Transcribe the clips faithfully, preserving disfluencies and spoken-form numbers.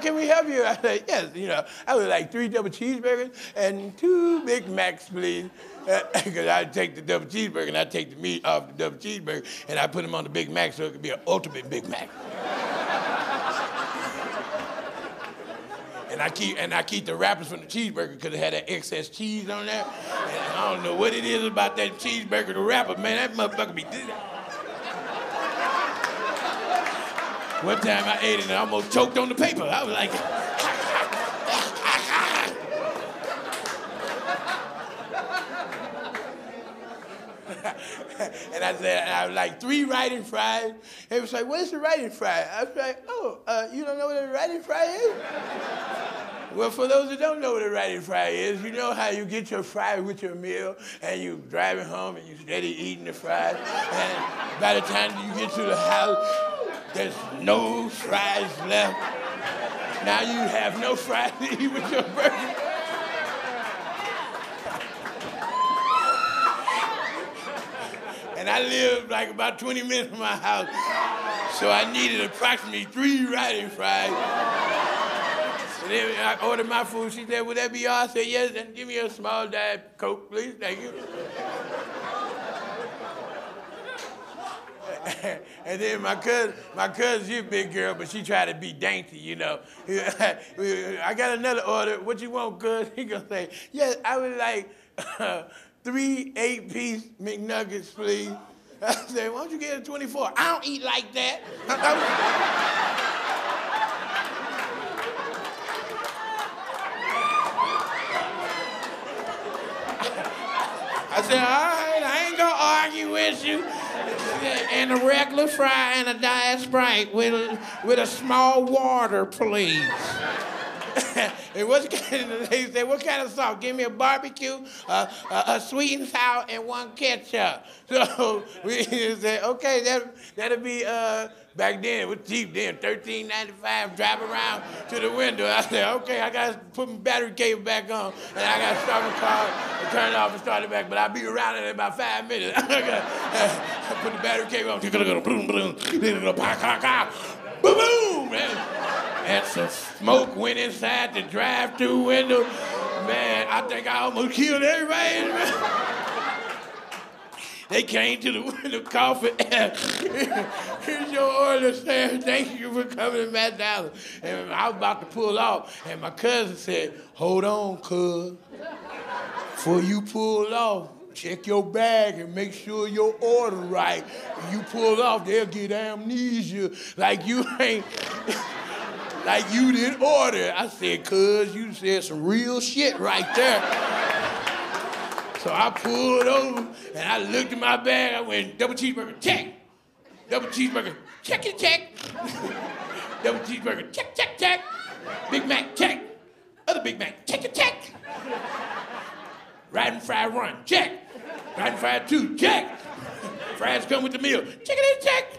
can we help you? I said, yes, you know, I would like three double cheeseburgers and two Big Macs, please. Because I'd take the double cheeseburger and I'd take the meat off the double cheeseburger and I'd put them on the Big Mac so it could be an ultimate Big Mac. And I keep and I keep the wrappers from the cheeseburger because it had that excess cheese on there. And I don't know what it is about that cheeseburger, the wrapper, man, that motherfucker be... One time I ate it and I almost choked on the paper. I was like... And I said, I was like, three writing fries. He was like, what's the writing fry? I was like, oh, uh, you don't know what a writing fry is? Well, for those that don't know what a writing fry is, you know how you get your fry with your meal and you driving home and you steady eating the fries. And by the time you get to the house, there's no fries left. Now you have no fries to eat with your burger. And I lived like about twenty minutes from my house, so I needed approximately three writing fries. And then I ordered my food. She said, would that be all? I said, yes, and give me a small Diet Coke, please, thank you. And then my cousin, my cousin, she's a big girl, but she tried to be dainty, you know. I got another order. What you want, cuz? He gonna say, yes, I would like uh, three eight-piece McNuggets, please. I said, why don't you get a twenty-four? I don't eat like that. I said, all right, I ain't gonna argue with you. And a regular fry and a Diet Sprite with a, with a small water, please. And what's they said, what kind of sauce? Give me a barbecue, uh, a, a sweet and sour, and one ketchup. So we said, okay, that that'll be uh, back then it was cheap then, thirteen ninety-five. Drive around to the window. I said, okay, I gotta put my battery cable back on, and I gotta start my car and turn it off and start it back. But I'll be around in about five minutes. I put the battery cable on. Boom, boom, boom, boom, man. And some smoke went inside the drive-thru window. Man, I think I almost killed everybody. They came to the window coughing. Here's your order, sir. Thank you for coming to McDonald's. And I was about to pull off, and my cousin said, hold on, cuz. Before you pull off, check your bag and make sure your order right. When you pull off, they'll get amnesia like you ain't... Like you didn't order. I said, cuz, you said some real shit right there. So I pulled over and I looked at my bag. I went, double cheeseburger, check. Double cheeseburger, check it, check. Double cheeseburger, check, check, check. Big Mac, check. Other Big Mac, check it, check. Riding fry run, check. Riding fry two, check. Fries come with the meal, check it in,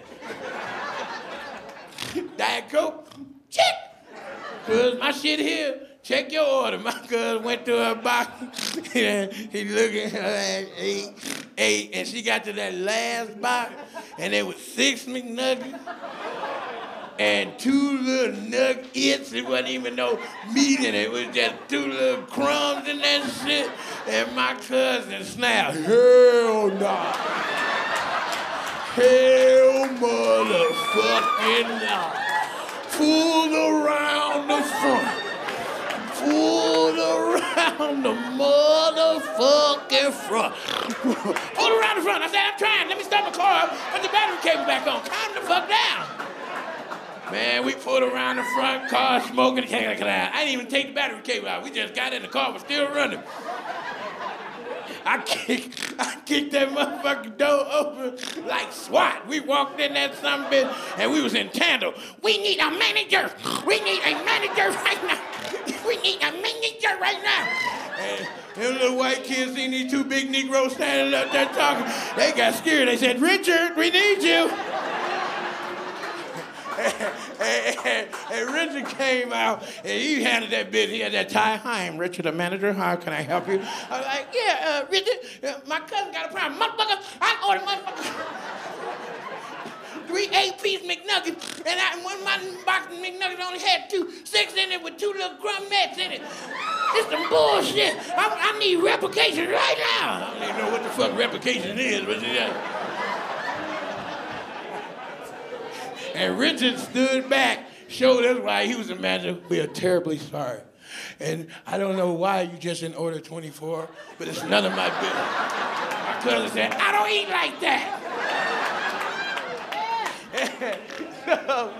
check. Diet Coke, check. Cuz my shit here, check your order. My cuz went to her box, and he looking at her and ate, ate, and she got to that last box, and there was six McNuggets and two little nuggets. It wasn't even no meat in it. It was just two little crumbs in that shit. And my cousin snapped, hell nah. Hell motherfucking nah. Pulled around the front. Pulled around the motherfucking front. Pulled around the front. I said, I'm trying. Let me start my car up. Put the battery cable back on. Calm the fuck down. Man, we pulled around the front, car smoking. I didn't even take the battery cable out. We just got in the car, was still running. I kicked, I kicked that motherfucking door open like SWAT. We walked in that son bitch and we was in tandem. We need a manager. We need a manager right now. We need a manager right now. And them little white kids seen these two big Negroes standing up there talking. They got scared. They said, Richard, we need you. And, and, and Richard came out, and he handed that bitch. He had that tie. Hi, I'm Richard, the manager. How can I help you? I was like, yeah, uh, Richard, uh, my cousin got a problem. Motherfucker, I ordered motherfucker. three eight-piece McNuggets, and I, one of my box of McNuggets only had two six in it with two little crumbets in it. It's some bullshit. I, I need replication right now. I don't even know what the fuck replication is, but yeah. And Richard stood back, showed us why he was a manager. We are terribly sorry. And I don't know why you just didn't order twenty-four, but it's none of my business. My cousin said, I don't eat like that. So,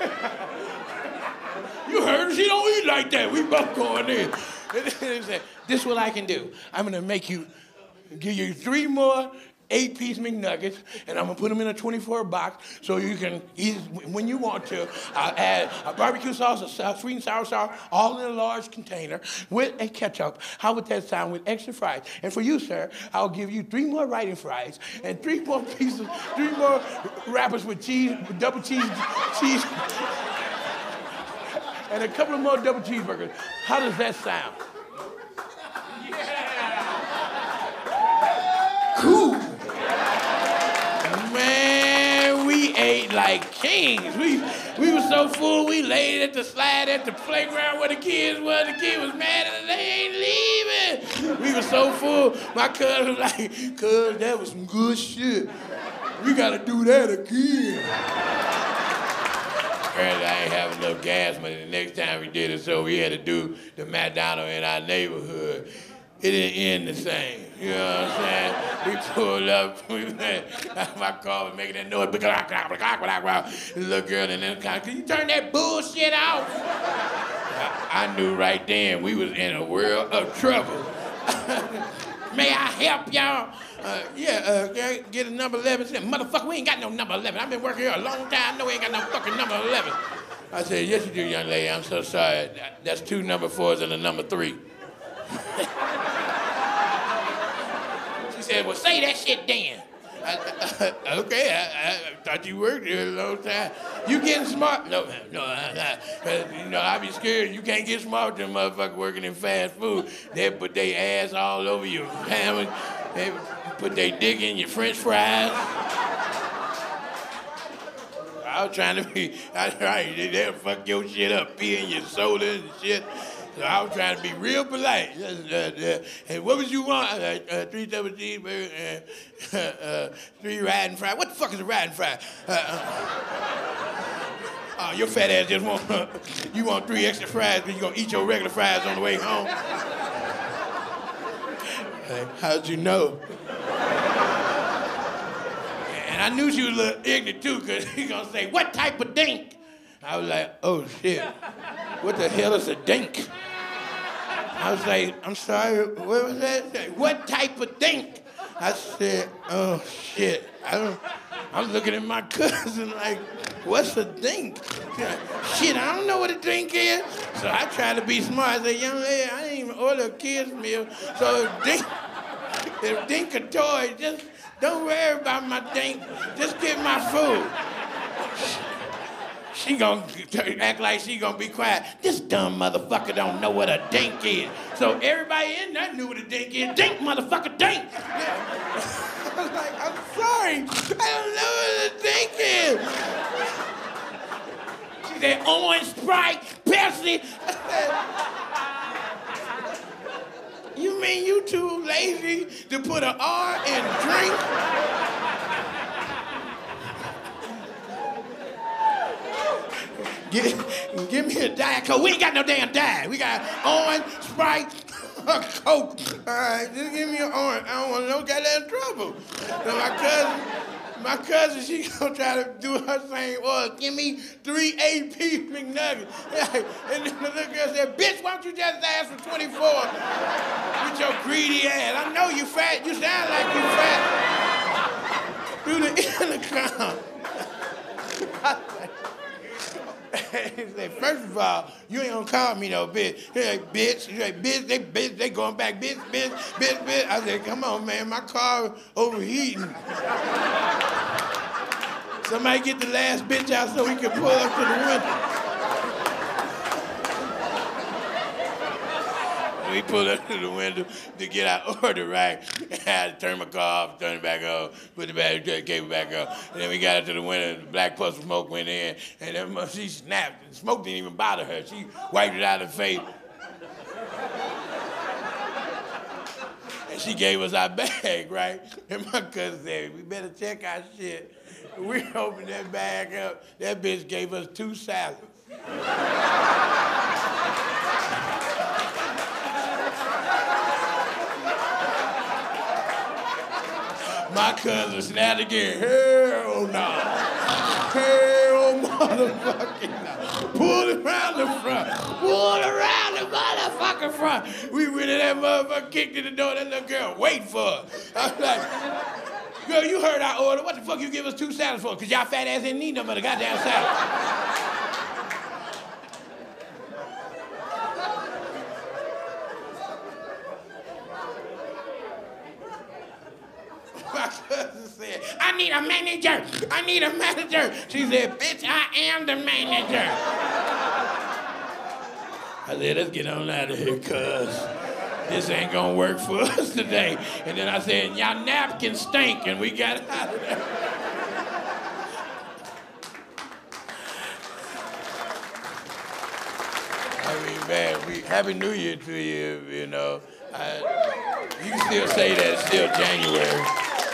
you heard her, she don't eat like that. We both going in. And he said, this is what I can do. I'm gonna make you, give you three more eight-piece McNuggets, and I'm gonna put them in a twenty-four box so you can eat when you want to. I'll add a barbecue sauce, a sweet and sour sauce, all in a large container with a ketchup. How would that sound with extra fries? And for you, sir, I'll give you three more writing fries and three more pieces, three more wrappers with cheese, with double cheese, cheese, and a couple of more double cheeseburgers. How does that sound? Yeah. Cool. Man, we ate like kings. We we were so full, we laid at the slide at the playground where the kids were. The kid was mad and they ain't leaving. We were so full, my cousin was like, cuz, that was some good shit. We gotta do that again. Apparently I ain't have enough gas money the next time we did it, so we had to do the McDonald's in our neighborhood. It didn't end the same, you know what I'm saying? We pulled up, we went, my car was making that noise, the little girl in the car, can you turn that bullshit off? I, I knew right then we was in a world of trouble. May I help y'all? Uh, yeah, uh, get a number eleven. Said, motherfucker, we ain't got no number eleven. I've been working here a long time. I know we ain't got no fucking number eleven. I said, yes, you do, young lady. I'm so sorry. That's two number fours and a number three. She said, well, say that shit then. I, I, okay, I, I thought you worked here a long time. You getting smart? No, no, I'm not. You know, I be scared you can't get smart with them motherfuckers working in fast food. They put their ass all over your sandwich. They put their dick in your French fries. I was trying to be, I, right, they'll fuck your shit up, pee in your soda and shit. So I was trying to be real polite. Uh, uh, and what would you want? Uh, uh, three double cheeseburgers and uh, uh, three riding fries. What the fuck is a riding fry? Uh, uh, uh, your fat ass just want, uh, you want three extra fries because you're going to eat your regular fries on the way home. Hey, how'd you know? And I knew she was a little ignorant too, because he's going to say, what type of dink? I was like, oh shit, what the hell is a dink? I was like, I'm sorry, what was that? What type of dink? I said, oh shit. I don't, I'm looking at my cousin like, what's a dink? Shit, I don't know what a dink is. So I tried to be smart. I said, young lady, I didn't even order a kid's meal. So if dink, if dink a toy, just don't worry about my dink. Just get my food. She gonna act like she gonna be quiet. This dumb motherfucker don't know what a dink is. So everybody in there knew what a dink is. Dink, motherfucker, dink. Yeah. I was like, I'm sorry, I don't know what a dink is. She said, orange, Sprite, Pepsi. I said, you mean you too lazy to put an R in drink? Give, give me a Diet Coke. We ain't got no damn Diet. We got orange, Sprite, Coke. All right, just give me an orange. I don't want no goddamn trouble. So my cousin, my cousin, she gonna try to do her same order. Give me three eight-piece McNuggets. And then the little girl said, bitch, why don't you just ask for twenty-four with your greedy ass? I know you fat. You sound like you fat. Through the intercom. He said, first of all, you ain't gonna call me no bitch. He's like, bitch. He's like, bitch, they bitch, they going back, bitch, bitch, bitch, bitch. I said, come on, man, my car overheating. Somebody get the last bitch out so we can pull up to the window. we pulled up to the window to get our order, right? I had to turn my car off, turn it back on, put the battery cable back on. And then we got up to the window, and the black puff of smoke went in, and then she snapped. The smoke didn't even bother her. She wiped it out of her face. And she gave us our bag, right? And my cousin said, we better check our shit. We opened that bag up. That bitch gave us two salads. My cousin snapped again. Hell no. Hell motherfucking no. Pull it around the front. Pull it around the motherfucking front. We went in that motherfucker, kicked in the door. That little girl wait for us. I was like, girl, you heard our order. What the fuck you give us two salads for? Because y'all fat ass didn't need no but a goddamn salad. My cousin said, I need a manager. I need a manager. She said, bitch, I am the manager. I said, let's get on out of here, cuz this ain't gonna work for us today. And then I said, y'all napkins stink, and we got out of there. I mean, man, we, Happy New Year to you, you know. I, you can still say that it's still January.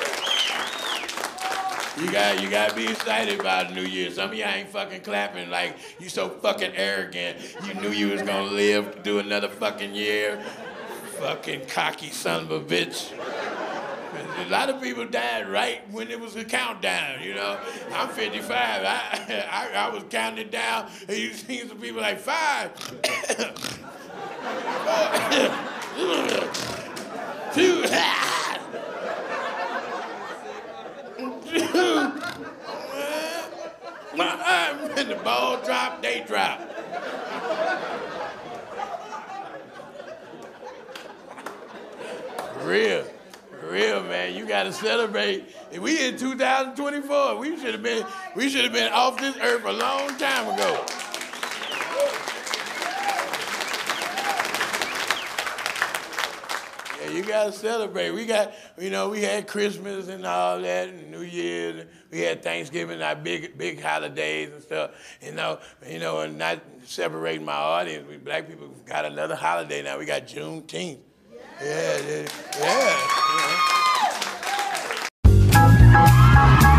You got you gotta be excited about New Year. Some of y'all ain't fucking clapping like you so fucking arrogant. You knew you was gonna live to do another fucking year. Fucking cocky son of a bitch. A lot of people died right when it was a countdown, you know. I'm fifty-five. I I, I was counting it down, and you see some people like five, two. When the ball drop, they drop. Real, real, man. You gotta celebrate. If we in two thousand twenty-four, we should have been, we should have been off this earth a long time ago. You gotta celebrate. We got, you know, we had Christmas and all that, and New Year's. And we had Thanksgiving, our big, big holidays and stuff. You know, you know, and not separating my audience. We black people got another holiday now. We got Juneteenth. Yeah, yeah, yeah. yeah.